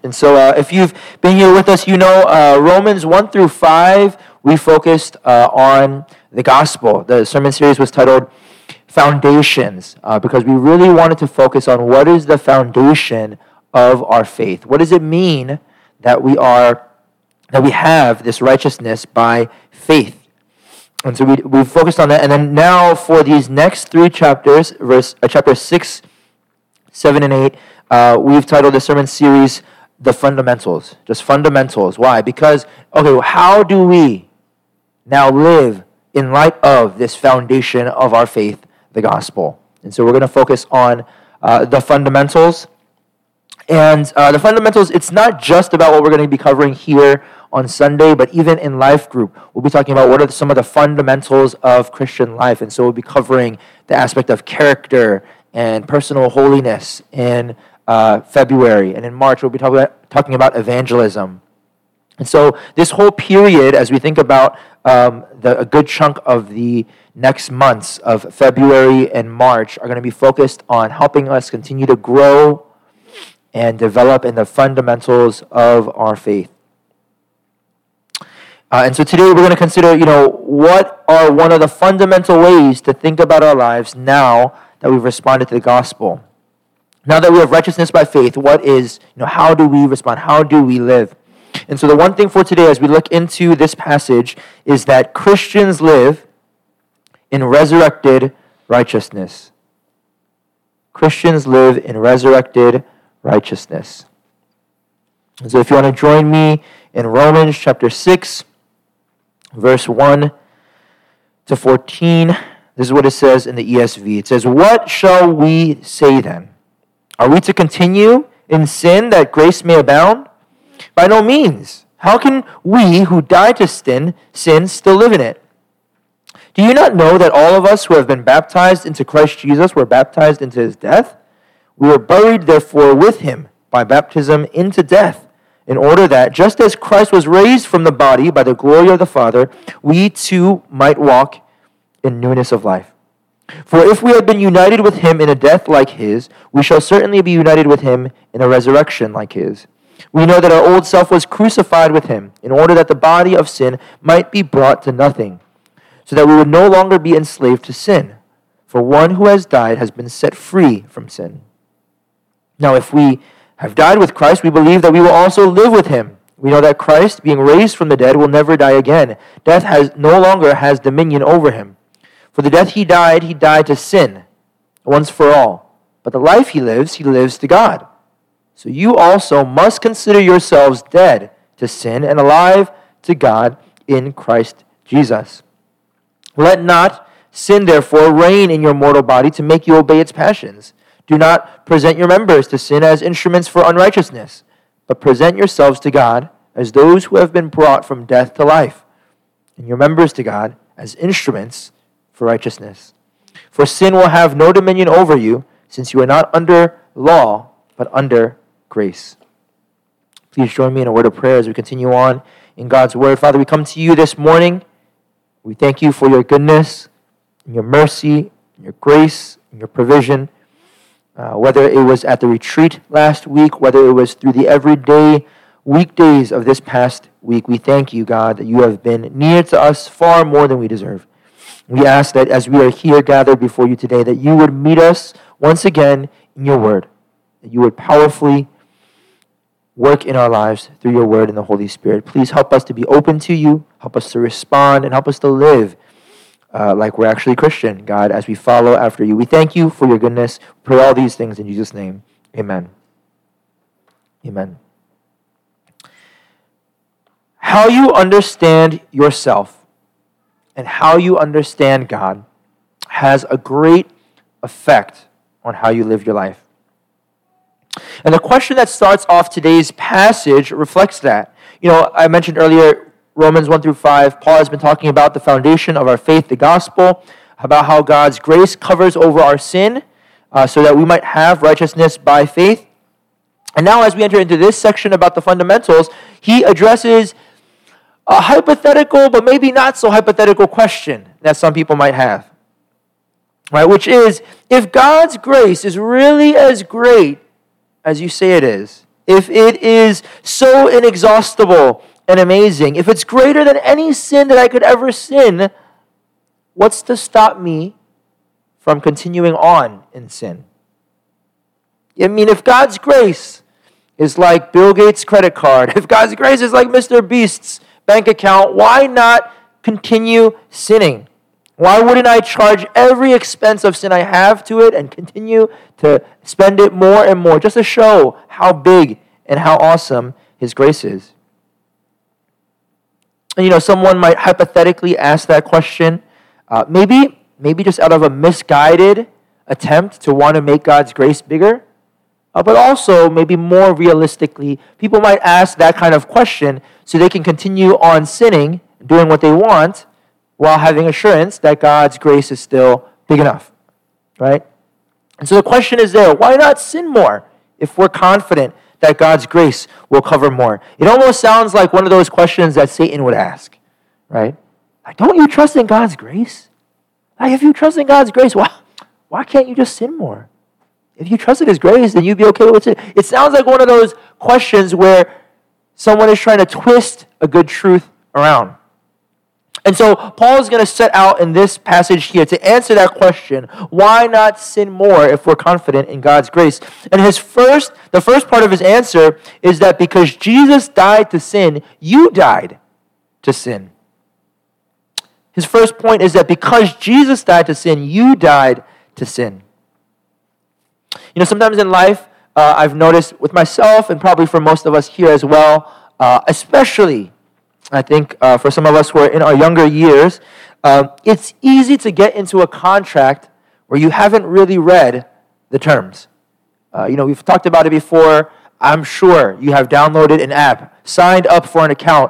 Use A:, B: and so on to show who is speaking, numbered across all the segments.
A: And so if you've been here with us, you know Romans 1 through 5, we focused on the gospel. The sermon series was titled Foundations because we really wanted to focus on what is the foundation of our faith. What does it mean that we have this righteousness by faith? And so we focused on that. And then now for these next three chapters, chapters 6, 7, and 8, we've titled the sermon series, The Fundamentals. Just fundamentals. Why? Because, how do we now live in light of this foundation of our faith, the gospel? And so we're going to focus on the fundamentals. And the fundamentals, it's not just about what we're going to be covering here on Sunday, but even in life group, we'll be talking about what are some of the fundamentals of Christian life. And so we'll be covering the aspect of character and personal holiness in February. And in March, we'll be talking about evangelism. And so this whole period, as we think about a good chunk of the next months of February and March, are going to be focused on helping us continue to grow and develop in the fundamentals of our faith. And so today we're going to consider, what are one of the fundamental ways to think about our lives now that we've responded to the gospel. Now that we have righteousness by faith, how do we respond? How do we live? And so the one thing for today as we look into this passage is that Christians live in resurrected righteousness. Christians live in resurrected righteousness. And so if you want to join me in Romans chapter 6, verse 1 to 14, this is what it says in the ESV. It says, "What shall we say then? Are we to continue in sin that grace may abound? By no means. How can we who died to sin still live in it? Do you not know that all of us who have been baptized into Christ Jesus were baptized into his death? We were buried, therefore, with him by baptism into death, in order that, just as Christ was raised from the body by the glory of the Father, we too might walk in newness of life. For if we have been united with him in a death like his, we shall certainly be united with him in a resurrection like his. We know that our old self was crucified with him, in order that the body of sin might be brought to nothing, so that we would no longer be enslaved to sin. For one who has died has been set free from sin. Now if we have died with Christ, we believe that we will also live with him. We know that Christ, being raised from the dead, will never die again. Death no longer has dominion over him. For the death he died to sin, once for all. But the life he lives to God. So you also must consider yourselves dead to sin and alive to God in Christ Jesus. Let not sin, therefore, reign in your mortal body to make you obey its passions. Do not present your members to sin as instruments for unrighteousness, but present yourselves to God as those who have been brought from death to life, and your members to God as instruments for righteousness. For sin will have no dominion over you, since you are not under law, but under grace." Please join me in a word of prayer as we continue on in God's word. Father, we come to you this morning. We thank you for your goodness, and your mercy, and your grace, and your provision. Whether it was at the retreat last week, whether it was through the everyday weekdays of this past week, we thank you, God, that you have been near to us far more than we deserve. We ask that as we are here gathered before you today, that you would meet us once again in your word, that you would powerfully work in our lives through your word and the Holy Spirit. Please help us to be open to you, help us to respond, and help us to live like we're actually Christian, God, as we follow after you. We thank you for your goodness. We pray all these things in Jesus' name. Amen. Amen. How you understand yourself and how you understand God has a great effect on how you live your life. And the question that starts off today's passage reflects that. I mentioned earlier, Romans 1 through 5, Paul has been talking about the foundation of our faith, the gospel, about how God's grace covers over our sin so that we might have righteousness by faith. And now as we enter into this section about the fundamentals, he addresses a hypothetical, but maybe not so hypothetical question that some people might have, right? Which is, if God's grace is really as great as you say it is, if it is so inexhaustible and amazing, if it's greater than any sin that I could ever sin, what's to stop me from continuing on in sin? I mean, if God's grace is like Bill Gates' credit card, if God's grace is like Mr. Beast's bank account, why not continue sinning? Why wouldn't I charge every expense of sin I have to it and continue to spend it more and more just to show how big and how awesome His grace is? And someone might hypothetically ask that question, maybe just out of a misguided attempt to want to make God's grace bigger. But also, maybe more realistically, people might ask that kind of question so they can continue on sinning, doing what they want, while having assurance that God's grace is still big enough, right? And so the question is there, why not sin more if we're confident that God's grace will cover more? It almost sounds like one of those questions that Satan would ask, right? Like, don't you trust in God's grace? Like, if you trust in God's grace, why can't you just sin more? If you trusted His grace, then you'd be okay with it. It sounds like one of those questions where someone is trying to twist a good truth around. And so Paul is going to set out in this passage here to answer that question, why not sin more if we're confident in God's grace? And the first part of his answer is that because Jesus died to sin, you died to sin. His first point is that because Jesus died to sin, you died to sin. Sometimes in life, I've noticed with myself and probably for most of us here as well, especially, I think, for some of us who are in our younger years, it's easy to get into a contract where you haven't really read the terms. We've talked about it before. I'm sure you have downloaded an app, signed up for an account,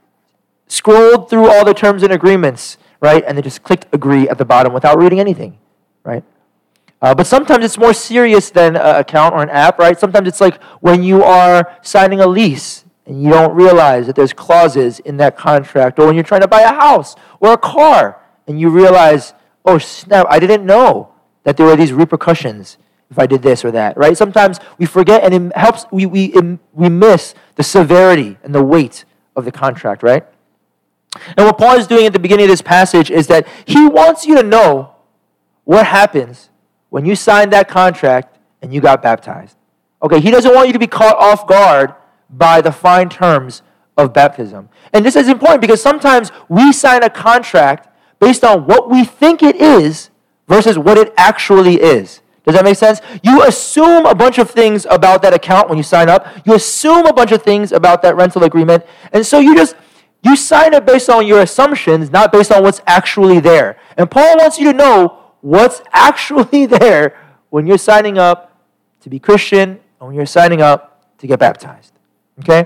A: scrolled through all the terms and agreements, right? And then just clicked agree at the bottom without reading anything, right? But sometimes it's more serious than an account or an app, right? Sometimes it's like when you are signing a lease and you don't realize that there's clauses in that contract, or when you're trying to buy a house or a car and you realize, oh snap, I didn't know that there were these repercussions if I did this or that, right? Sometimes we forget, and it helps, we miss the severity and the weight of the contract, right? And what Paul is doing at the beginning of this passage is that he wants you to know what happens when you signed that contract and you got baptized. Okay, he doesn't want you to be caught off guard by the fine terms of baptism. And this is important because sometimes we sign a contract based on what we think it is versus what it actually is. Does that make sense? You assume a bunch of things about that account when you sign up. You assume a bunch of things about that rental agreement. And so you sign it based on your assumptions, not based on what's actually there. And Paul wants you to know what's actually there when you're signing up to be Christian and when you're signing up to get baptized. Okay?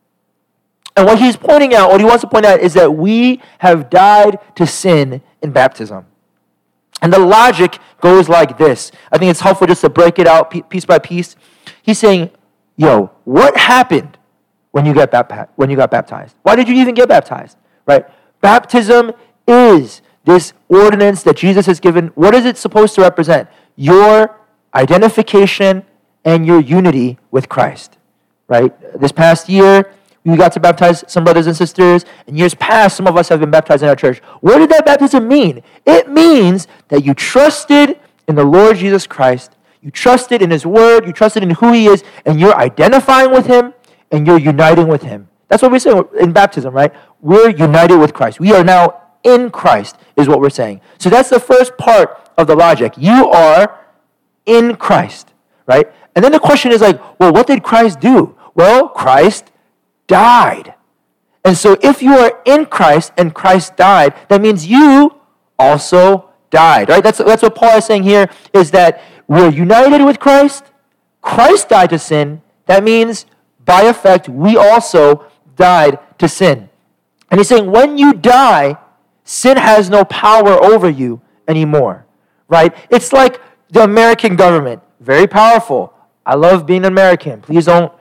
A: And what he wants to point out is that we have died to sin in baptism. And the logic goes like this. I think it's helpful just to break it out piece by piece. He's saying, what happened when you got baptized? Why did you even get baptized? Right? Baptism is this ordinance that Jesus has given. What is it supposed to represent? Your identification and your unity with Christ. Right? This past year, we got to baptize some brothers and sisters. In years past, some of us have been baptized in our church. What did that baptism mean? It means that you trusted in the Lord Jesus Christ. You trusted in His Word. You trusted in who He is. And you're identifying with Him. And you're uniting with Him. That's what we're saying in baptism, right? We're united with Christ. We are now in Christ, is what we're saying. So that's the first part of the logic. You are in Christ, right? And then the question is well, what did Christ do? Well, Christ died. And so if you are in Christ and Christ died, that means you also died, right? That's what Paul is saying here, is that we're united with Christ. Christ died to sin. That means, by effect, we also died to sin. And he's saying when you die, sin has no power over you anymore, right? It's like the American government, very powerful. I love being American. Please don't,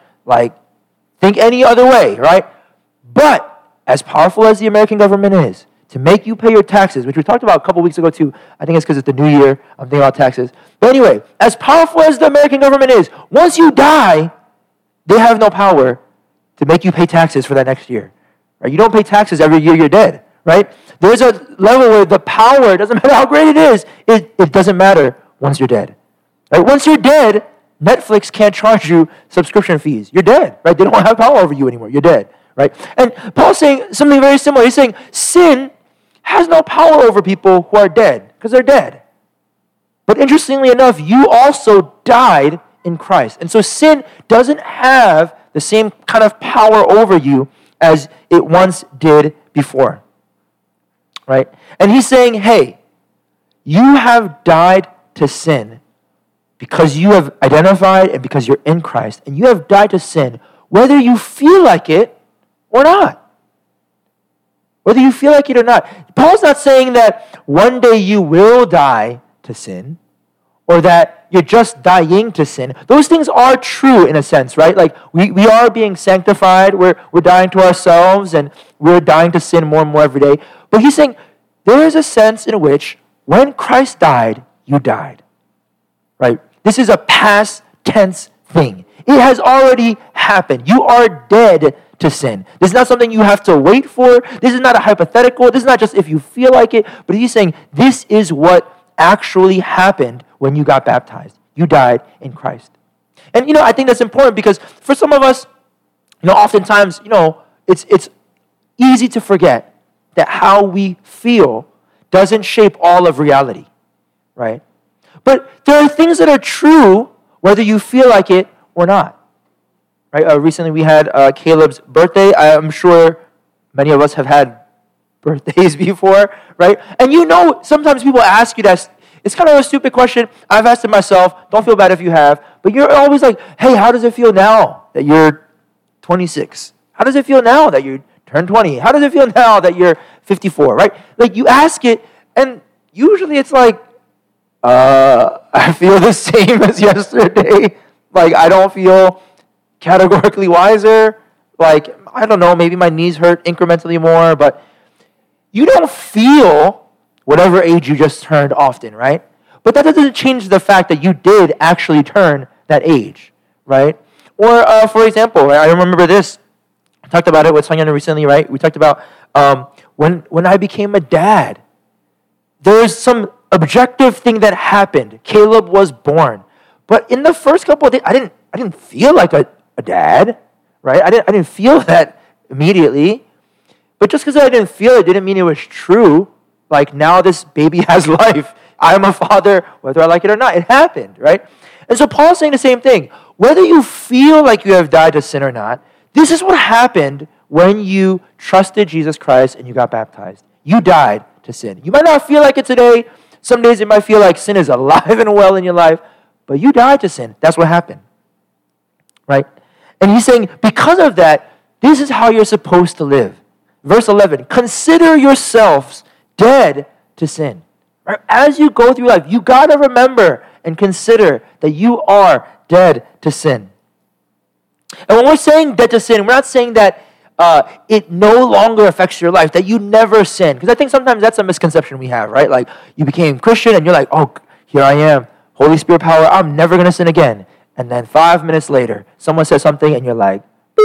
A: think any other way, right? But as powerful as the American government is, to make you pay your taxes, which we talked about a couple weeks ago too, I think it's because it's the new year, I'm thinking about taxes. But anyway, as powerful as the American government is, once you die, they have no power to make you pay taxes for that next year. Right? You don't pay taxes every year you're dead. Right? There's a level where the power, doesn't matter how great it is, it doesn't matter once you're dead. Right? Once you're dead, Netflix can't charge you subscription fees. You're dead. Right? They don't have power over you anymore. You're dead. Right? And Paul's saying something very similar. He's saying sin has no power over people who are dead because they're dead. But interestingly enough, you also died in Christ. And so sin doesn't have the same kind of power over you as it once did before. Right? And he's saying, hey, you have died to sin because you have identified and because you're in Christ. And you have died to sin whether you feel like it or not. Whether you feel like it or not. Paul's not saying that one day you will die to sin or that you're just dying to sin. Those things are true in a sense, right? Like we are being sanctified. We're dying to ourselves and we're dying to sin more and more every day. But he's saying there is a sense in which when Christ died, you died. Right? This is a past tense thing. It has already happened. You are dead to sin. This is not something you have to wait for. This is not a hypothetical. This is not just if you feel like it. But he's saying this is what actually happened when you got baptized. You died in Christ. And, I think that's important because for some of us, oftentimes, it's easy to forget that how we feel doesn't shape all of reality, right? But there are things that are true whether you feel like it or not. Right? Recently we had Caleb's birthday. I'm sure many of us have had birthdays before, right? And sometimes people ask you that. It's kind of a stupid question. I've asked it myself. Don't feel bad if you have. But you're always like, hey, how does it feel now that you're 26? How does it feel now that you turned 20? How does it feel now that you're 54, right? Like you ask it, and usually it's like, I feel the same as yesterday. Like I don't feel categorically wiser. Like, I don't know, maybe my knees hurt incrementally more, but you don't feel whatever age you just turned often, right? But that doesn't change the fact that you did actually turn that age, right? Or, for example, right, I remember this. I talked about it with Sonia recently, right? We talked about when I became a dad, there's some objective thing that happened. Caleb was born. But in the first couple of days, I didn't feel like a dad, right? I didn't feel that immediately. But just because I didn't feel it didn't mean it was true. Like now this baby has life. I am a father, whether I like it or not. It happened, right? And so Paul's saying the same thing. Whether you feel like you have died to sin or not, this is what happened when you trusted Jesus Christ and you got baptized. You died to sin. You might not feel like it today. Some days it might feel like sin is alive and well in your life, but you died to sin. That's what happened, right? And he's saying, because of that, this is how you're supposed to live. Verse 11, consider yourselves dead to sin. Right? As you go through life, you got to remember and consider that you are dead to sin. And when we're saying dead to sin, we're not saying that it no longer affects your life, that you never sin. Because I think sometimes that's a misconception we have, right? Like you became Christian and you're like, oh, here I am, Holy Spirit power, I'm never going to sin again. And then 5 minutes later, someone says something and you're like,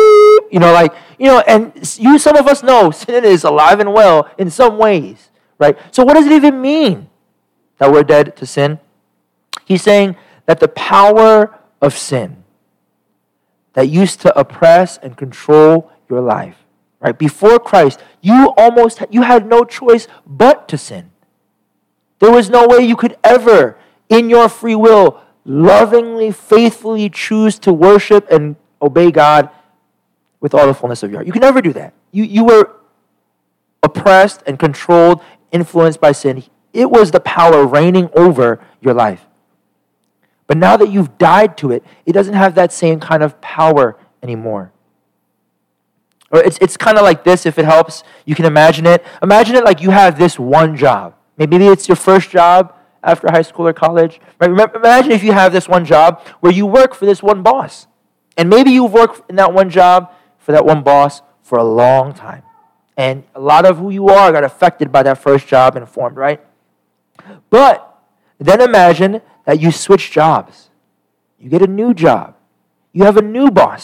A: and some of us know sin is alive and well in some ways, right? So what does it even mean that we're dead to sin? He's saying that the power of sin that used to oppress and control your life, right? Before Christ, you had no choice but to sin. There was no way you could ever, in your free will, lovingly, faithfully choose to worship and obey God with all the fullness of your heart. You can never do that. You were oppressed and controlled, influenced by sin. It was the power reigning over your life. But now that you've died to it, it doesn't have that same kind of power anymore. Or it's kind of like this, if it helps. You can imagine it. Imagine it like you have this one job. Maybe it's your first job after high school or college. Right? Imagine if you have this one job where you work for this one boss. And maybe you've worked in that one job for that one boss for a long time. And a lot of who you are got affected by that first job and formed, right? But then imagine that you switch jobs. You get a new job. You have a new boss.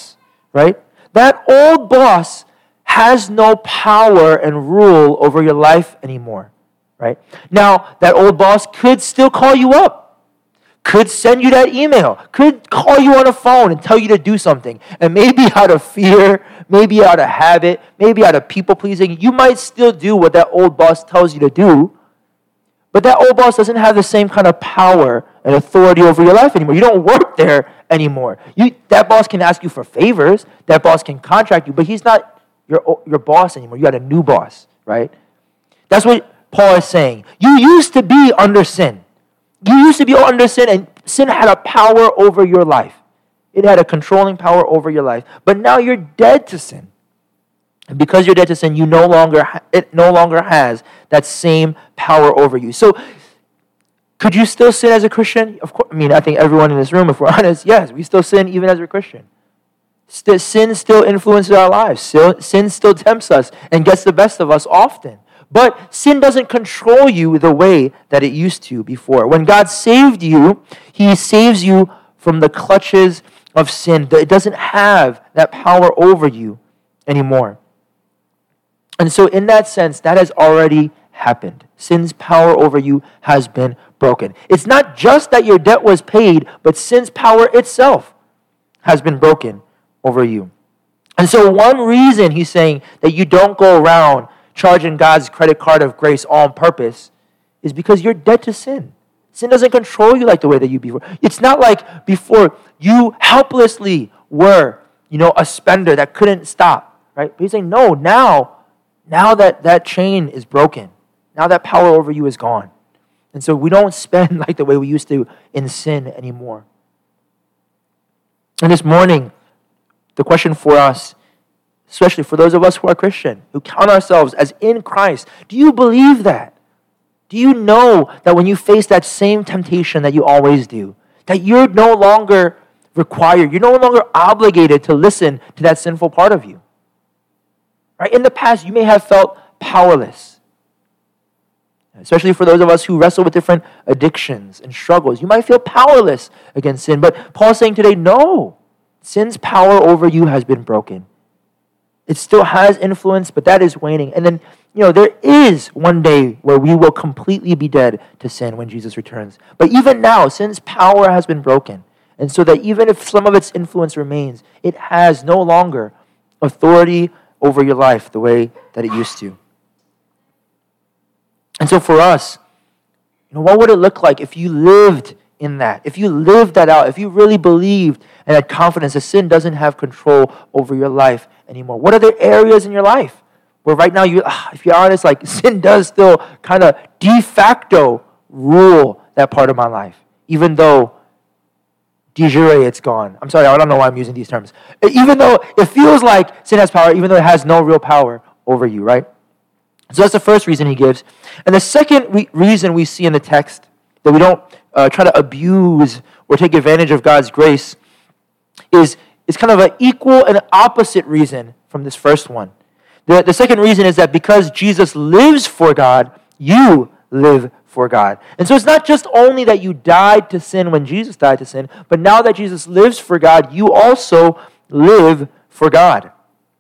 A: right? That old boss has no power and rule over your life anymore, right? Now, that old boss could still call you up, could send you that email, could call you on a phone and tell you to do something. And maybe out of fear, maybe out of habit, maybe out of people-pleasing, you might still do what that old boss tells you to do, but that old boss doesn't have the same kind of power and authority over your life anymore. You don't work there anymore. That boss can ask you for favors, that boss can contract you, but he's not your boss anymore. You got a new boss, right? That's what Paul is saying. You used to be under sin. You used to be under sin, and sin had a power over your life. It had a controlling power over your life. But now you're dead to sin. And because you're dead to sin, it no longer has that same power over you. So, could you still sin as a Christian? Of course. I think everyone in this room, if we're honest, yes, we still sin even as a Christian. Sin still influences our lives. Sin still tempts us and gets the best of us often. But sin doesn't control you the way that it used to before. When God saved you, He saves you from the clutches of sin. It doesn't have that power over you anymore. And so in that sense, that has already happened. Sin's power over you has been broken. It's not just that your debt was paid, but sin's power itself has been broken over you. And so one reason he's saying that you don't go around charging God's credit card of grace all on purpose is because you're dead to sin. Sin doesn't control you like the way that you before. It's not like before you helplessly were, a spender that couldn't stop, right? But he's saying, no, now that chain is broken. Now that power over you is gone. And so we don't spend like the way we used to in sin anymore. And this morning, the question for us, especially for those of us who are Christian, who count ourselves as in Christ, do you believe that? Do you know that when you face that same temptation that you always do, that you're no longer required, you're no longer obligated to listen to that sinful part of you? Right? In the past, you may have felt powerless, especially for those of us who wrestle with different addictions and struggles. You might feel powerless against sin, but Paul's saying today, no. Sin's power over you has been broken. It still has influence, but that is waning. And then, there is one day where we will completely be dead to sin when Jesus returns. But even now, sin's power has been broken. And so that even if some of its influence remains, it has no longer authority over your life the way that it used to. And so for us, what would it look like if you lived in that? If you lived that out, if you really believed and had confidence that sin doesn't have control over your life anymore. What are the areas in your life where right now, if you're honest, like sin does still kind of de facto rule that part of my life, even though de jure it's gone. I'm sorry, I don't know why I'm using these terms. Even though it feels like sin has power, even though it has no real power over you, right? So that's the first reason he gives. And the second reason we see in the text that we don't try to abuse or take advantage of God's grace is kind of an equal and opposite reason from this first one. The second reason is that because Jesus lives for God, you live for God. And so it's not just only that you died to sin when Jesus died to sin, but now that Jesus lives for God, you also live for God.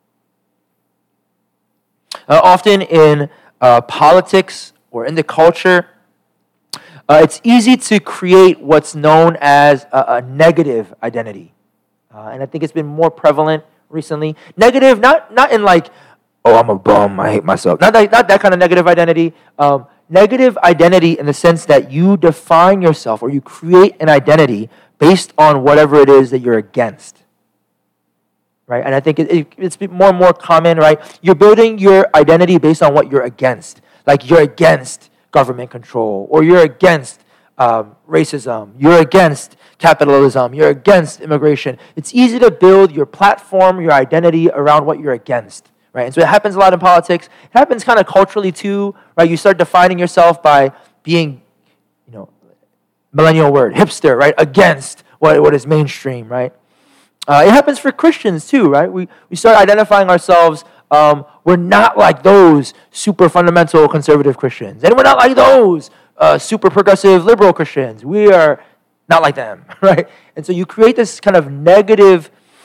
A: Often in politics or in the culture, it's easy to create what's known as a negative identity. And I think it's been more prevalent recently. Negative, not in like, oh, I'm a bum, I hate myself. Not that kind of negative identity. Negative identity in the sense that you define yourself or you create an identity based on whatever it is that you're against. Right? And I think it's more and more common, right? You're building your identity based on what you're against. Like you're against government control, or you're against racism, you're against capitalism, you're against immigration. It's easy to build your platform, your identity around what you're against, right? And so it happens a lot in politics. It happens kind of culturally too, right? You start defining yourself by being, millennial word, hipster, right? Against what is mainstream, right? It happens for Christians too, right? We start identifying ourselves. We're not like those super fundamental conservative Christians. And we're not like those super progressive liberal Christians. We are not like them, right? And so you create this kind of negative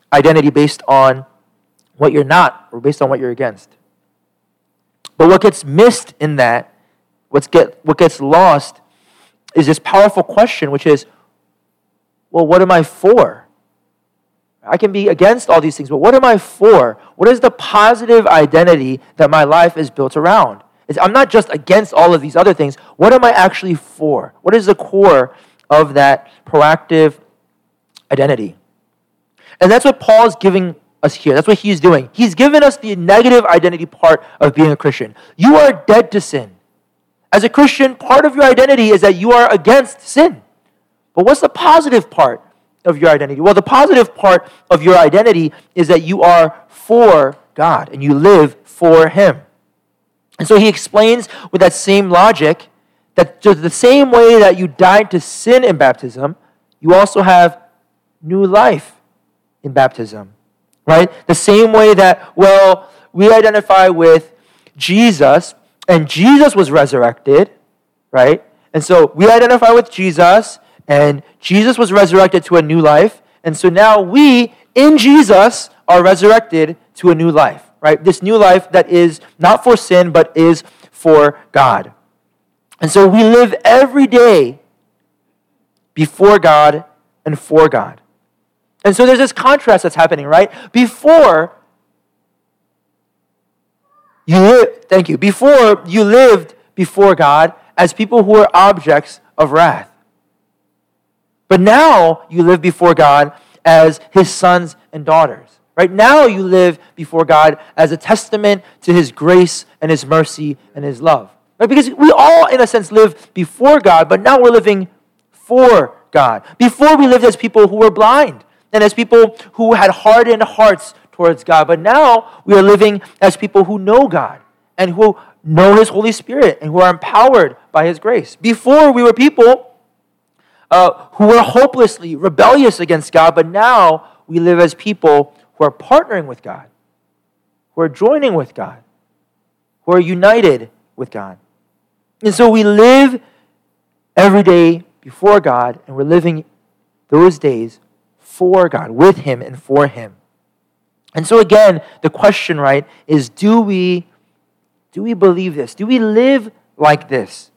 A: identity based on what you're not or based on what you're against. But what gets missed in that, what gets lost, is this powerful question, which is, well, what am I for? I can be against all these things, but what am I for? What is the positive identity that my life is built around? I'm not just against all of these other things. What am I actually for? What is the core of that proactive identity? And that's what Paul's giving us here. That's what he's doing. He's given us the negative identity part of being a Christian. You are dead to sin. As a Christian, part of your identity is that you are against sin. But what's the positive part of your identity? Well, the positive part of your identity is that you are for God and you live for Him. And so he explains with that same logic that just the same way that you died to sin in baptism, you also have new life in baptism, right? The same way that, well, we identify with Jesus, and Jesus was resurrected, right? And so we identify with Jesus, and Jesus was resurrected to a new life, and so now we, in Jesus, are resurrected to a new life, right? This new life that is not for sin, but is for God. And so we live every day before God and for God. And so there's this contrast that's happening, right? Before you lived before God as people who are objects of wrath. But now you live before God as His sons and daughters. Right now you live before God as a testament to His grace and His mercy and His love. Right? Because we all, in a sense, live before God, but now we're living for God. Before we lived as people who were blind and as people who had hardened hearts towards God. But now we are living as people who know God and who know His Holy Spirit and who are empowered by His grace. Before we were people who were hopelessly rebellious against God, but now we live as people who are partnering with God, who are joining with God, who are united with God. And so we live every day before God, and we're living those days for God, with Him and for Him. And so again, the question, right, is do we believe this? Do we live like this?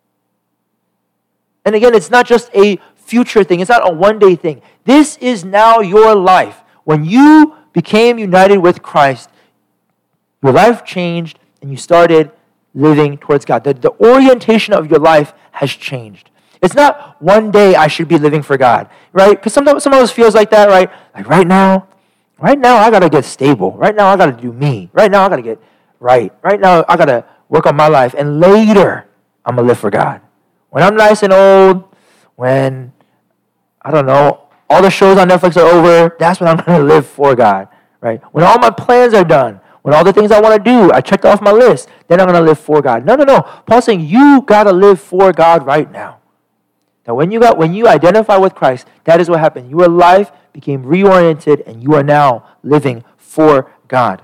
A: And again, it's not just a future thing. It's not a one-day thing. This is now your life. When you became united with Christ, your life changed and you started living towards God. The orientation of your life has changed. It's not one day I should be living for God, right? Because some of us feels like that, right? Like right now I got to get stable. Right now I got to do me. Right now I got to get right. Right now I got to work on my life. And later I'm going to live for God. When I'm nice and old, when, I don't know, all the shows on Netflix are over, that's when I'm going to live for God, right? When all my plans are done, when all the things I want to do, I checked off my list, then I'm going to live for God. No. Paul's saying you got to live for God right now. Now, when you identify with Christ, that is what happened. Your life became reoriented, and you are now living for God.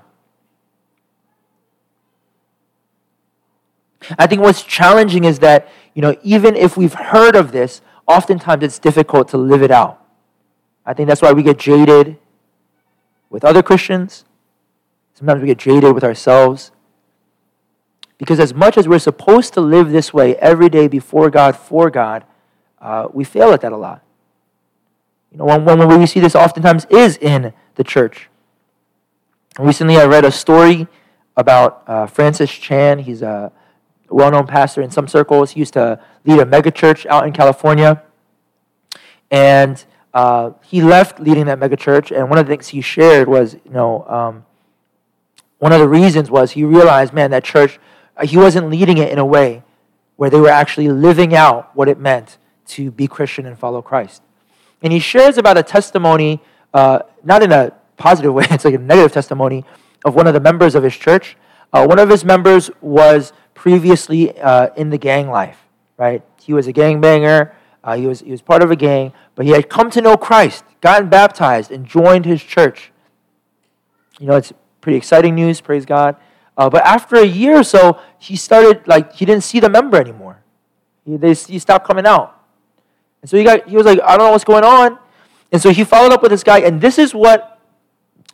A: I think what's challenging is that, even if we've heard of this, oftentimes it's difficult to live it out. I think that's why we get jaded with other Christians. Sometimes we get jaded with ourselves. Because as much as we're supposed to live this way every day before God, for God, we fail at that a lot. One way we see this oftentimes is in the church. Recently I read a story about Francis Chan. He's a well-known pastor in some circles. He used to lead a megachurch out in California. And he left leading that megachurch, and one of the things he shared was, one of the reasons was he realized, that church, he wasn't leading it in a way where they were actually living out what it meant to be Christian and follow Christ. And he shares about a testimony, not in a positive way, it's like a negative testimony, of one of the members of his church. One of his members was previously in the gang life, right? He was a gangbanger. He was part of a gang, but he had come to know Christ, gotten baptized, and joined his church. It's pretty exciting news, praise God. But after a year or so, he started, he didn't see the member anymore. He stopped coming out. And so he was like, I don't know what's going on. And so he followed up with this guy, and this is what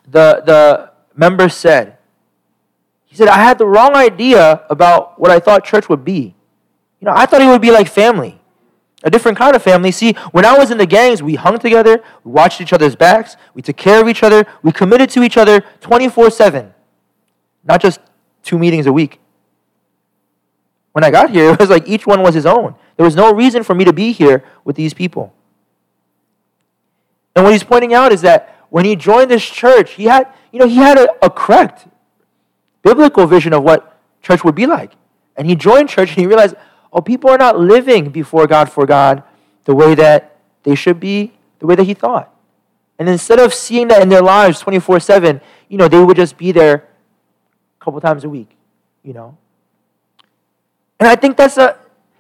A: the member said, he said, I had the wrong idea about what I thought church would be. I thought it would be like family, a different kind of family. See, when I was in the gangs, we hung together, we watched each other's backs, we took care of each other, we committed to each other 24/7, not just 2 meetings a week. When I got here, it was like each one was his own. There was no reason for me to be here with these people. And what he's pointing out is that when he joined this church, he had a correct biblical vision of what church would be like. And he joined church and he realized, people are not living before God for God the way that they should be, the way that he thought. And instead of seeing that in their lives 24/7, they would just be there a couple times a week, And I think that's a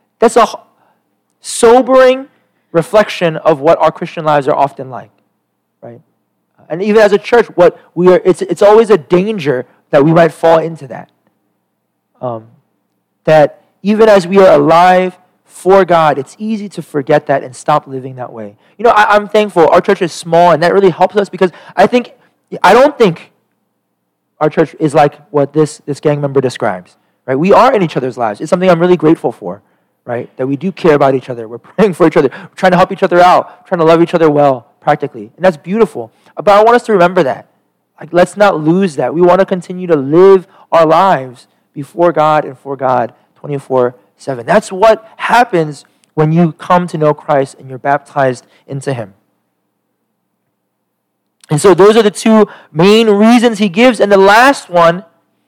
A: sobering reflection of what our Christian lives are often like, right? And even as a church, it's always a danger that we might fall into that. That even as we are alive for God, it's easy to forget that and stop living that way. I'm thankful our church is small, and that really helps us because I don't think our church is like what this gang member describes, right? We are in each other's lives. It's something I'm really grateful for, right? That we do care about each other. We're praying for each other. We're trying to help each other out, trying to love each other well, practically. And that's beautiful. But I want us to remember that. Let's not lose that. We want to continue to live our lives before God and for God 24/7. That's what happens when you come to know Christ and you're baptized into him. And so those are the two main reasons he gives. And the last one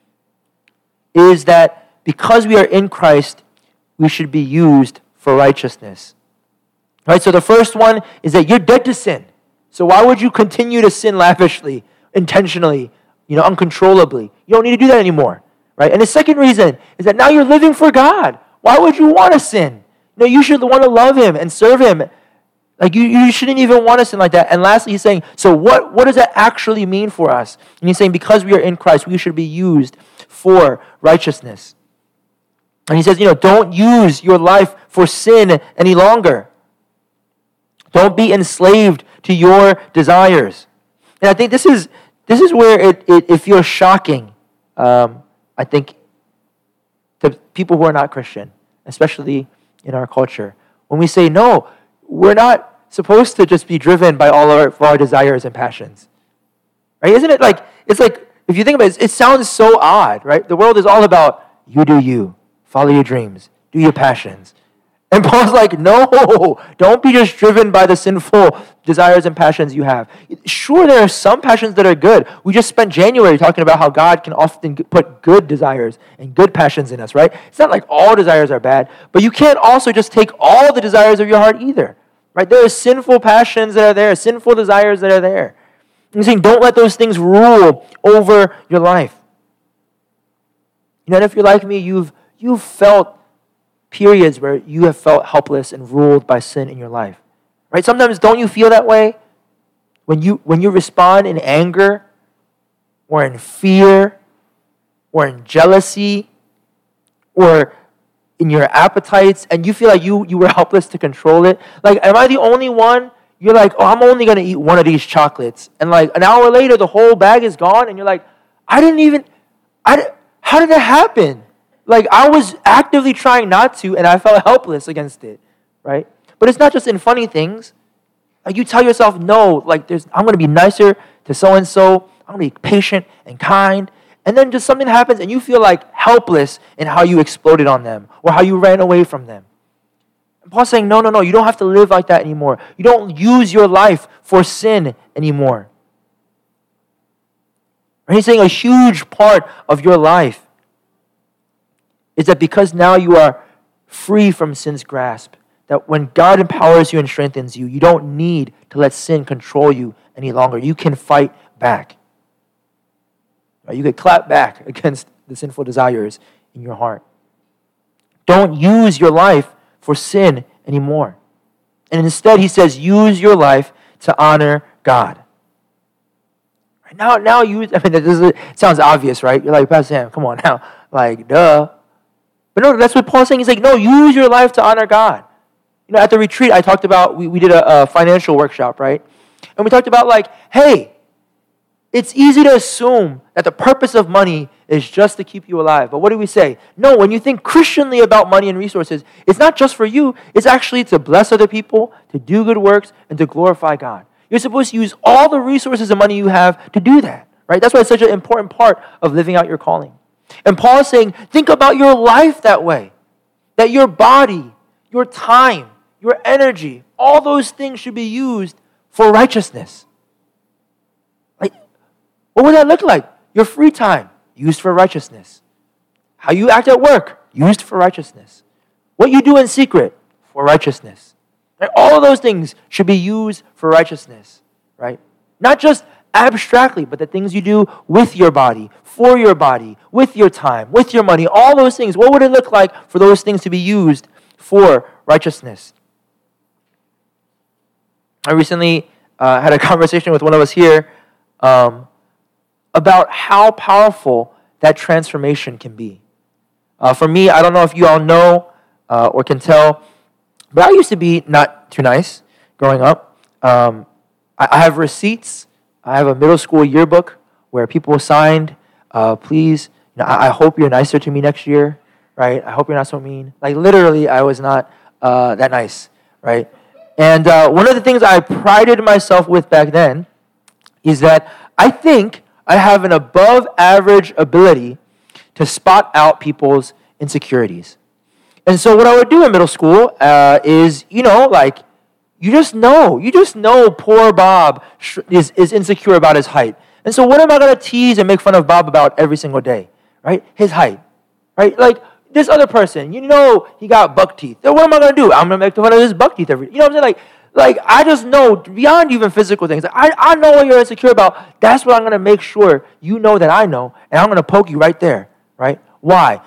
A: is that because we are in Christ, we should be used for righteousness. Right? So the first one is that you're dead to sin. So why would you continue to sin lavishly, intentionally, uncontrollably? You don't need to do that anymore. Right? And the second reason is that now you're living for God. Why would you want to sin? You should want to love him and serve him. You shouldn't even want to sin like that. And lastly, he's saying, so what does that actually mean for us? And he's saying, because we are in Christ, we should be used for righteousness. And he says, don't use your life for sin any longer. Don't be enslaved to your desires. And I think this is where it feels shocking, I think, to people who are not Christian, especially in our culture. When we say, no, we're not supposed to just be driven by all of our desires and passions. Right? Isn't it it's like, if you think about it, it sounds so odd, right? The world is all about you do you, follow your dreams, do your passions. And Paul's like, no, don't be just driven by the sinful desires and passions you have. Sure, there are some passions that are good. We just spent January talking about how God can often put good desires and good passions in us, right? It's not like all desires are bad, but you can't also just take all the desires of your heart either, right? There are sinful passions that are there, sinful desires that are there. And he's saying, don't let those things rule over your life. And if you're like me, you've felt periods where you have felt helpless and ruled by sin in your life. Right? Sometimes don't you feel that way? When you respond in anger or in fear or in jealousy or in your appetites and you feel like you were helpless to control it. Am I the only one? You're like, I'm only going to eat one of these chocolates. And an hour later, the whole bag is gone and you're like, how did that happen? I was actively trying not to, and I felt helpless against it, right? But it's not just in funny things. You tell yourself, no, I'm going to be nicer to so-and-so. I'm going to be patient and kind. And then just something happens, and you feel helpless in how you exploded on them or how you ran away from them. And Paul's saying, no, you don't have to live like that anymore. You don't use your life for sin anymore. And he's saying a huge part of your life is that because now you are free from sin's grasp, that when God empowers you and strengthens you, you don't need to let sin control you any longer. You can fight back. You can clap back against the sinful desires in your heart. Don't use your life for sin anymore. And instead, he says, use your life to honor God. Now, it sounds obvious, right? You're like, Pastor Sam, come on now. Duh. But no, that's what Paul's saying. He's like, no, use your life to honor God. At the retreat, I talked about, we did a financial workshop, right? And we talked about hey, It's easy to assume that the purpose of money is just to keep you alive. But what do we say? No, when you think Christianly about money and resources, it's not just for you. It's actually to bless other people, to do good works, and to glorify God. You're supposed to use all the resources and money you have to do that, right? That's why it's such an important part of living out your calling. And Paul is saying, think about your life that way. That your body, your time, your energy, all those things should be used for righteousness. Like, what would that look like? Your free time, used for righteousness. How you act at work, used for righteousness. What you do in secret, for righteousness. Right? All of those things should be used for righteousness, right? Not just abstractly, but the things you do with your body, for your body, with your time, with your money, all those things. What would it look like for those things to be used for righteousness? I recently had a conversation with one of us here about how powerful that transformation can be. For me, I don't know if you all know or can tell, but I used to be not too nice growing up. I have receipts. I have a middle school yearbook where people signed, please, I hope you're nicer to me next year, right? I hope you're not so mean. Like literally, I was not that nice, right? And one of the things I prided myself with back then is that I think I have an above average ability to spot out people's insecurities. And so what I would do in middle school is, you just know poor Bob is insecure about his height. And so what am I going to tease and make fun of Bob about every single day, right? His height, right? Like this other person, he got buck teeth. Then what am I going to do? I'm going to make fun of his buck teeth every, what I'm saying? Like I just know beyond even physical things. I know what you're insecure about. That's what I'm going to make sure you know that I know. And I'm going to poke you right there, right? Why?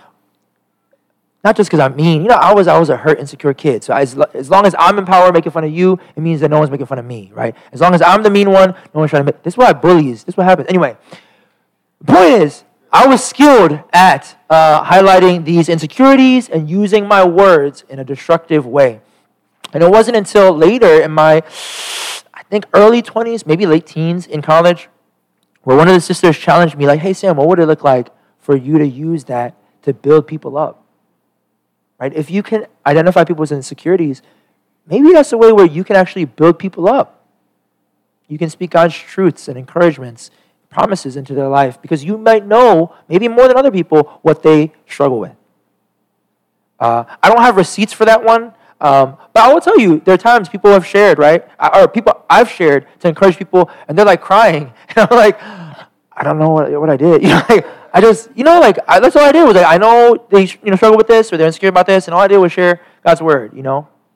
A: Not just because I'm mean. I was a hurt, insecure kid. So as long as I'm in power making fun of you, it means that no one's making fun of me, right? As long as I'm the mean one, no one's trying to make... This is why bullies. This is what happens. Anyway, the point is, I was skilled at highlighting these insecurities and using my words in a destructive way. And it wasn't until later in my, I think, early 20s, maybe late teens in college, where one of the sisters challenged me, like, hey, Sam, what would it look like for you to use that to build people up? Right? If you can identify people's insecurities, maybe that's a way where you can actually build people up. You can speak God's truths and encouragements, promises into their life, because you might know, maybe more than other people, what they struggle with. I don't have receipts for that one, but I will tell you, there are times people have shared, right? Or people I've shared to encourage people, and they're like crying. And I'm like, I don't know what I did. That's all I did was I know they struggle with this or they're insecure about this, and all I did was share God's word, And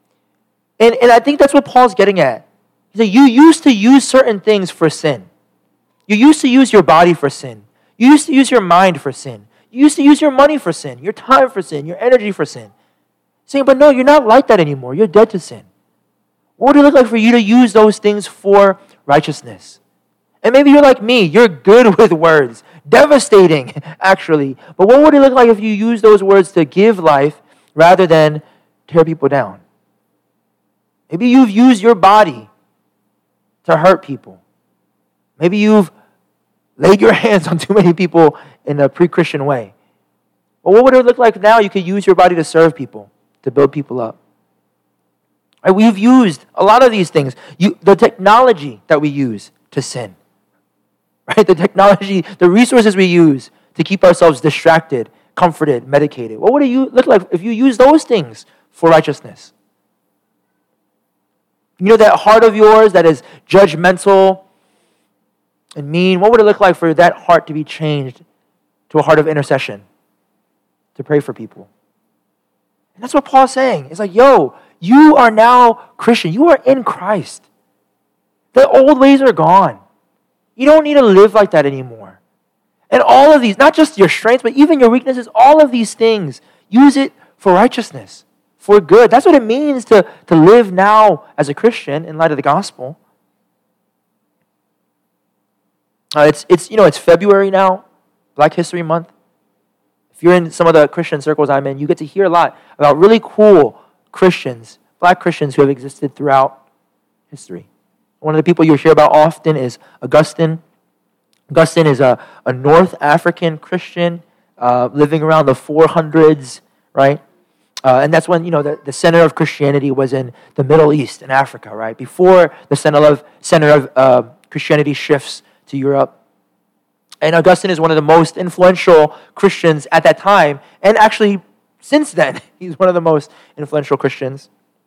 A: I think that's what Paul's getting at. He said, you used to use certain things for sin. You used to use your body for sin. You used to use your mind for sin. You used to use your money for sin, your time for sin, your energy for sin. Saying, but no, you're not like that anymore. You're dead to sin. What would it look like for you to use those things for righteousness? And maybe you're like me. You're good with words. Devastating, actually. But what would it look like if you use those words to give life rather than tear people down? Maybe you've used your body to hurt people. Maybe you've laid your hands on too many people in a pre-Christian way. But what would it look like now you could use your body to serve people, to build people up? Right, we've used a lot of these things. The technology that we use to sin. Right? The technology, the resources we use to keep ourselves distracted, comforted, medicated. What would it look like if you use those things for righteousness? That heart of yours that is judgmental and mean, what would it look like for that heart to be changed to a heart of intercession, to pray for people? And that's what Paul's saying. It's like, you are now Christian. You are in Christ. The old ways are gone. You don't need to live like that anymore. And all of these, not just your strengths, but even your weaknesses, all of these things, use it for righteousness, for good. That's what it means to live now as a Christian in light of the gospel. It's February now, Black History Month. If you're in some of the Christian circles I'm in, you get to hear a lot about really cool Christians, Black Christians who have existed throughout history. One of the people you'll hear about often is Augustine. Augustine is a North African Christian living around the 400s, right? And that's when, the center of Christianity was in the Middle East and Africa, right? Before the center of Christianity shifts to Europe. And Augustine is one of the most influential Christians at that time. And actually, since then, he's one of the most influential Christians.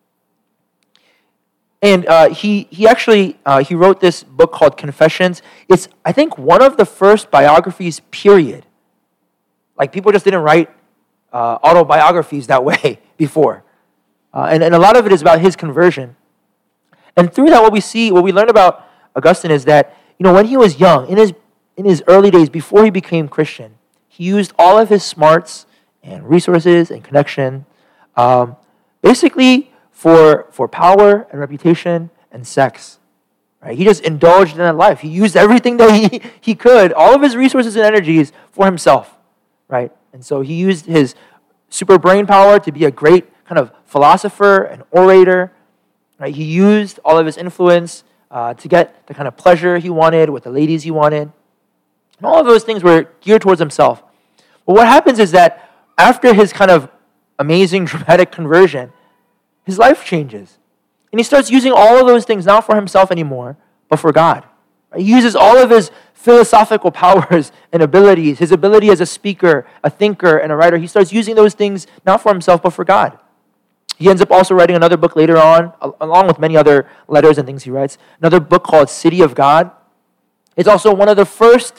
A: And he wrote this book called Confessions. It's, I think, one of the first biographies, period. Like, people just didn't write autobiographies that way before. And a lot of it is about his conversion. And through that, what we learn about Augustine is that, when he was young, in his early days, before he became Christian, he used all of his smarts and resources and connection, basically for power and reputation and sex. Right? He just indulged in that life. He used everything that he could, all of his resources and energies for himself. Right? And so he used his super brain power to be a great kind of philosopher and orator. Right? He used all of his influence to get the kind of pleasure he wanted with the ladies he wanted. And all of those things were geared towards himself. But what happens is that after his kind of amazing, dramatic conversion, his life changes. And he starts using all of those things not for himself anymore, but for God. He uses all of his philosophical powers and abilities, his ability as a speaker, a thinker, and a writer. He starts using those things not for himself, but for God. He ends up also writing another book later on, along with many other letters and things he writes, another book called City of God. It's also one of the first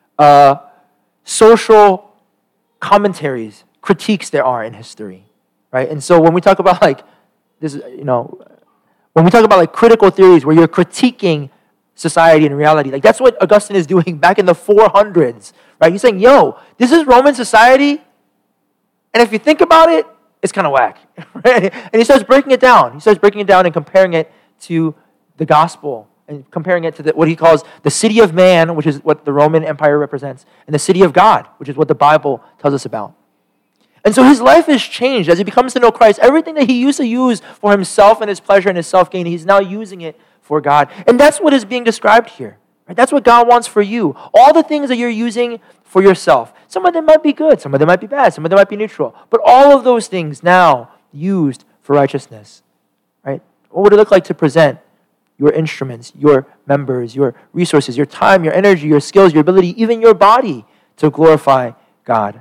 A: social commentaries, critiques there are in history, right? And so when we talk about when we talk about critical theories where you're critiquing society and reality, that's what Augustine is doing back in the 400s, right? He's saying, this is Roman society, and if you think about it, it's kind of whack, right? And he starts breaking it down. He starts breaking it down and comparing it to the gospel, and comparing it to what he calls the city of man, which is what the Roman Empire represents, and the city of God, which is what the Bible tells us about. And so his life has changed as he becomes to know Christ. Everything that he used to use for himself and his pleasure and his self-gain, he's now using it for God. And that's what is being described here. Right? That's what God wants for you. All the things that you're using for yourself. Some of them might be good, some of them might be bad, some of them might be neutral. But all of those things now used for righteousness. Right? What would it look like to present your instruments, your members, your resources, your time, your energy, your skills, your ability, even your body to glorify God?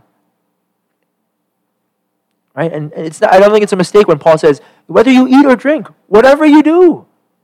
A: Right? And I don't think it's a mistake when Paul says, whether you eat or drink, whatever you do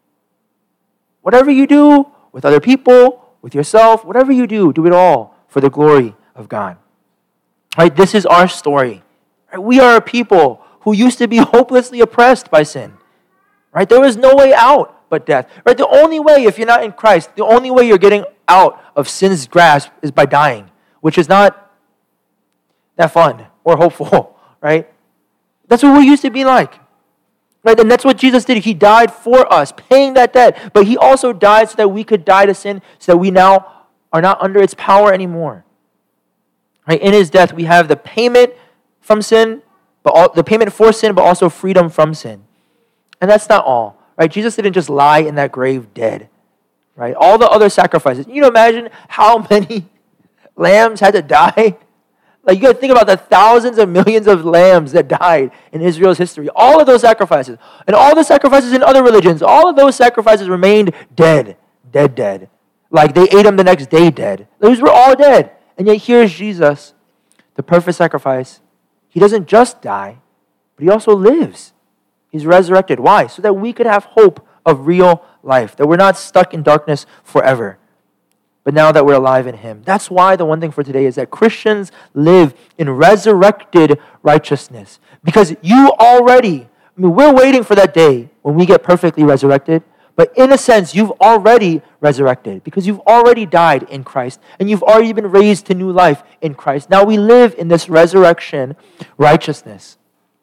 A: with other people, with yourself, whatever you do it all for the glory of God. Right? This is our story. Right? We are a people who used to be hopelessly oppressed by sin. Right? There was no way out but death. Right? The only way, if you're not in Christ, the only way you're getting out of sin's grasp is by dying, which is not that fun or hopeful, right? That's what we used to be like. Right? And that's what Jesus did. He died for us, paying that debt. But he also died so that we could die to sin, so that we now are not under its power anymore. Right? In his death, we have the payment from sin, the payment for sin, but also freedom from sin. And that's not all. Right? Jesus didn't just lie in that grave dead. Right? All the other sacrifices. You imagine how many lambs had to die? You got to think about the thousands of millions of lambs that died in Israel's history. All of those sacrifices. And all the sacrifices in other religions. All of those sacrifices remained dead. Dead. Like they ate them the next day dead. Those were all dead. And yet here's Jesus, the perfect sacrifice. He doesn't just die, but he also lives. He's resurrected. Why? So that we could have hope of real life. That we're not stuck in darkness forever. But now that we're alive in him. That's why the one thing for today is that Christians live in resurrected righteousness. Because we're waiting for that day when we get perfectly resurrected. But in a sense, you've already resurrected because you've already died in Christ and you've already been raised to new life in Christ. Now we live in this resurrection righteousness.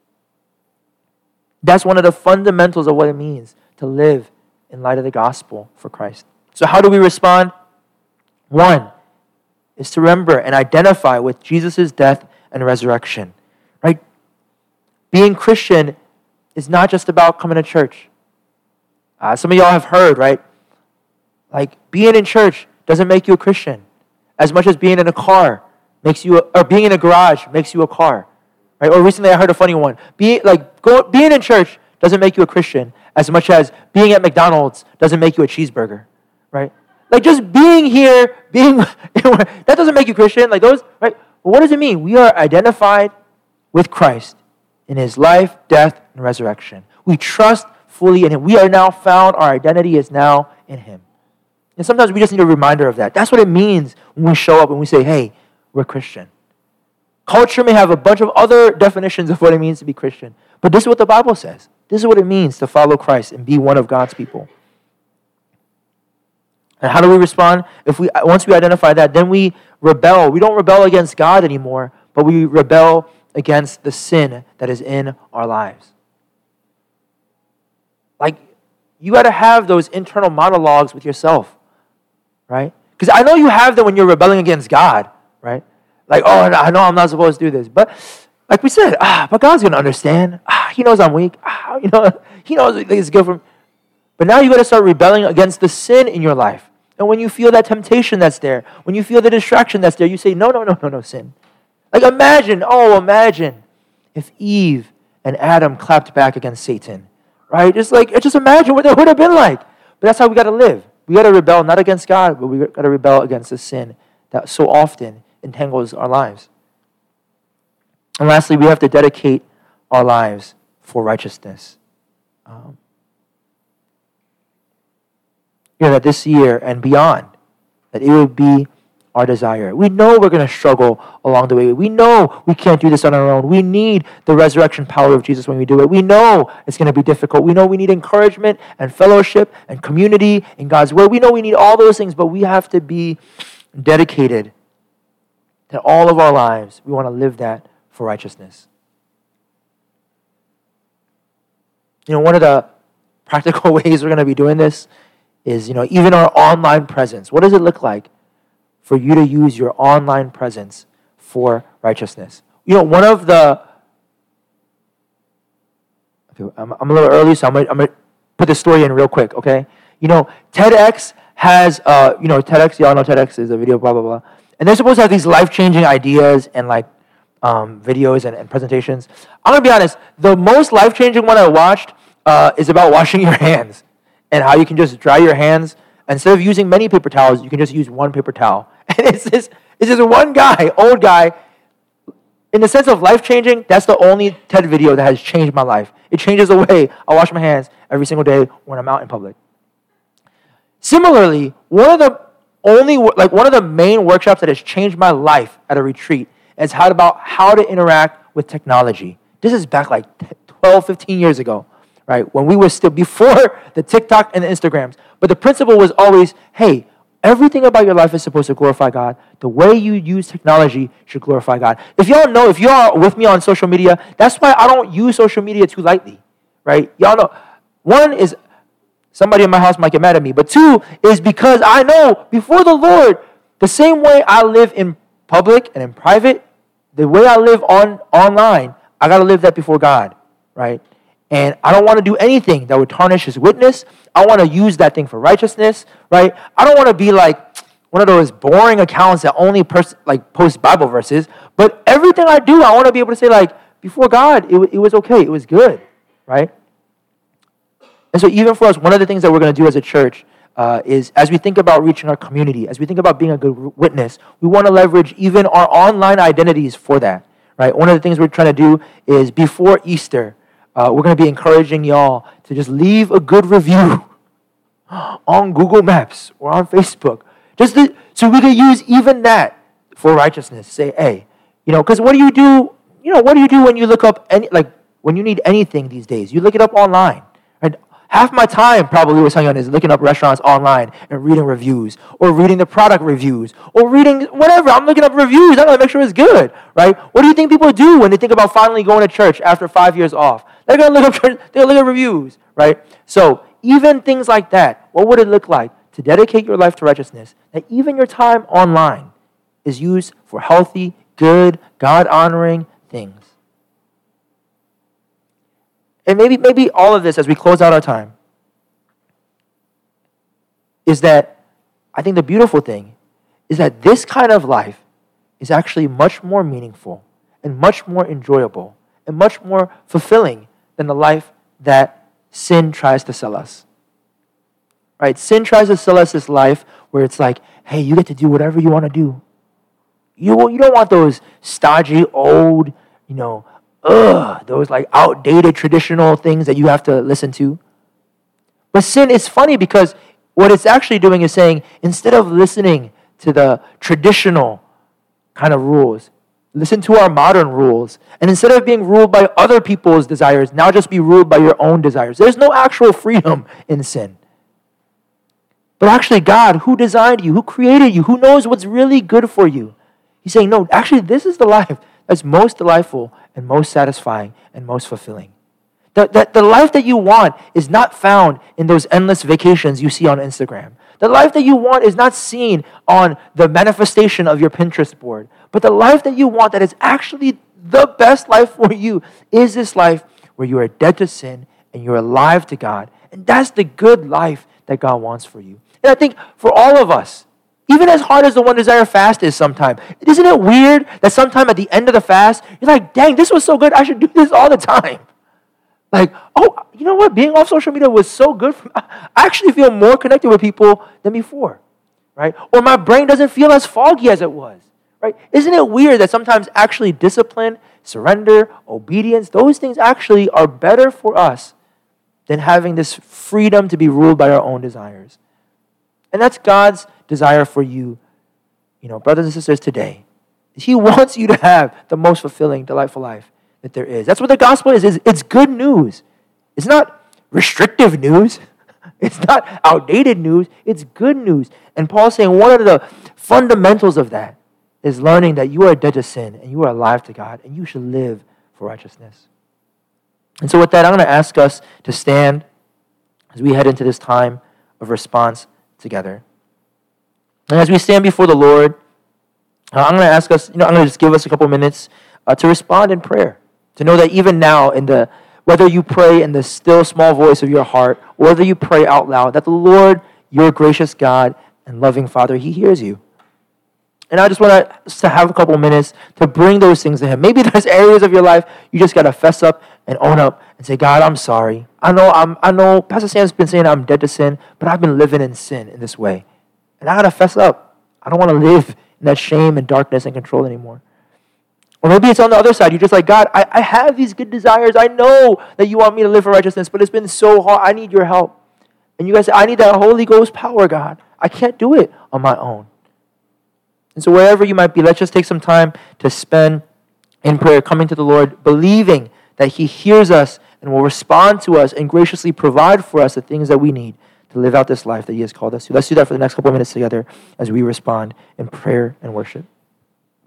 A: That's one of the fundamentals of what it means to live in light of the gospel for Christ. So how do we respond? One is to remember and identify with Jesus' death and resurrection, right? Being Christian is not just about coming to church. Some of y'all have heard, right? Being in church doesn't make you a Christian. as much as being in a car makes you, or being in a garage makes you a car, right? Or recently I heard a funny one. Being in church doesn't make you a Christian as much as being at McDonald's doesn't make you a cheeseburger, right? Like just being here, that doesn't make you Christian. Like those, right? But what does it mean? We are identified with Christ in his life, death, and resurrection. We trust fully in him. We are now found. Our identity is now in him. And sometimes we just need a reminder of that. That's what it means when we show up and we say, hey, we're Christian. Culture may have a bunch of other definitions of what it means to be Christian, but this is what the Bible says. This is what it means to follow Christ and be one of God's people. And how do we respond? Once we identify that, then we rebel. We don't rebel against God anymore, but we rebel against the sin that is in our lives. Like, you got to have those internal monologues with yourself, right? Because I know you have them when you're rebelling against God, right? Like, oh, I know I'm not supposed to do this. But like we said, but God's going to understand. He knows I'm weak. He knows it's good for me. But now you got to start rebelling against the sin in your life. And when you feel that temptation that's there, when you feel the distraction that's there, you say, no, sin. Like imagine if Eve and Adam clapped back against Satan, right? Just imagine what that would have been like. But that's how we got to live. We got to rebel not against God, but we got to rebel against the sin that so often entangles our lives. And lastly, we have to dedicate our lives for righteousness. That this year and beyond, that it would be our desire. We know we're going to struggle along the way. We know we can't do this on our own. We need the resurrection power of Jesus when we do it. We know it's going to be difficult. We know we need encouragement and fellowship and community in God's word. We know we need all those things, but we have to be dedicated that all of our lives, we want to live that for righteousness. One of the practical ways we're going to be doing this is, even our online presence. What does it look like for you to use your online presence for righteousness? One of the... Okay, I'm a little early, so I'm going to put the story in real quick, okay? TEDx has, TEDx, y'all know TEDx is a video, blah, blah, blah. And they're supposed to have these life-changing ideas and, videos and presentations. I'm going to be honest, the most life-changing one I watched is about washing your hands. And how you can just dry your hands. Instead of using many paper towels, you can just use one paper towel. And it's this one guy, old guy. In the sense of life-changing, that's the only TED video that has changed my life. It changes the way I wash my hands every single day when I'm out in public. Similarly, one of the main workshops that has changed my life at a retreat is about how to interact with technology. This is back 12, 15 years ago. Right, when we were still before the TikTok and the Instagrams. But the principle was always, hey, everything about your life is supposed to glorify God. The way you use technology should glorify God. If you are with me on social media, that's why I don't use social media too lightly, right? Y'all know, one is somebody in my house might get mad at me, but two is because I know before the Lord, the same way I live in public and in private, the way I live online, I got to live that before God, right? And I don't want to do anything that would tarnish his witness. I want to use that thing for righteousness, right? I don't want to be like one of those boring accounts that only post Bible verses. But everything I do, I want to be able to say before God, it was okay. It was good, right? And so even for us, one of the things that we're going to do as a church is as we think about reaching our community, as we think about being a good witness, we want to leverage even our online identities for that, right? One of the things we're trying to do is before Easter, we're going to be encouraging y'all to just leave a good review on Google Maps or on Facebook. So we can use even that for righteousness. Say, hey, because what do you do? What do you do when you look up when you need anything these days? You look it up online. Right? Half my time probably was hanging on is looking up restaurants online and reading reviews or reading the product reviews or reading whatever. I'm looking up reviews. I gotta make sure it's good, right? What do you think people do when they think about finally going to church after 5 years off? They're going to look at reviews, right? So even things like that, what would it look like to dedicate your life to righteousness, that even your time online is used for healthy, good, God-honoring things? And maybe all of this, as we close out our time, is that I think the beautiful thing is that this kind of life is actually much more meaningful and much more enjoyable and much more fulfilling than the life that sin tries to sell us. Right? Sin tries to sell us this life where it's like, hey, you get to do whatever you want to do. You don't want those stodgy, old, those like outdated traditional things that you have to listen to. But sin is funny because what it's actually doing is saying, instead of listening to the traditional kind of rules, listen to our modern rules. And instead of being ruled by other people's desires, now just be ruled by your own desires. There's no actual freedom in sin. But actually God, who designed you, who created you, who knows what's really good for you, he's saying, no, actually this is the life that's most delightful and most satisfying and most fulfilling. The life that you want is not found in those endless vacations you see on Instagram. The life that you want is not seen on the manifestation of your Pinterest board. But the life that you want that is actually the best life for you is this life where you are dead to sin and you're alive to God. And that's the good life that God wants for you. And I think for all of us, even as hard as the One Desire fast is sometimes, isn't it weird that sometime at the end of the fast, you're like, dang, this was so good, I should do this all the time. Like, oh, you know what? Being off social media was so good. I actually feel more connected with people than before, right? Or my brain doesn't feel as foggy as it was, right? Isn't it weird that sometimes actually discipline, surrender, obedience, those things actually are better for us than having this freedom to be ruled by our own desires? And that's God's desire for you, brothers and sisters, today. He wants you to have the most fulfilling, delightful life that there is. That's what the gospel is. It's good news. It's not restrictive news. It's not outdated news. It's good news. And Paul's saying one of the fundamentals of that is learning that you are dead to sin and you are alive to God and you should live for righteousness. And so with that, I'm going to ask us to stand as we head into this time of response together. And as we stand before the Lord, I'm going to ask us, I'm going to just give us a couple minutes to respond in prayer. To know that even now, whether you pray in the still small voice of your heart, or whether you pray out loud, that the Lord, your gracious God and loving Father, He hears you. And I just want us to have a couple minutes to bring those things to Him. Maybe there's areas of your life you just got to fess up and own up and say, God, I'm sorry. I know Pastor Sam's been saying I'm dead to sin, but I've been living in sin in this way. And I got to fess up. I don't want to live in that shame and darkness and control anymore. Or maybe it's on the other side. You're just like, God, I have these good desires. I know that you want me to live for righteousness, but it's been so hard. I need your help. And you guys say, I need that Holy Ghost power, God. I can't do it on my own. And so wherever you might be, let's just take some time to spend in prayer, coming to the Lord, believing that He hears us and will respond to us and graciously provide for us the things that we need to live out this life that He has called us to. Let's do that for the next couple of minutes together as we respond in prayer and worship.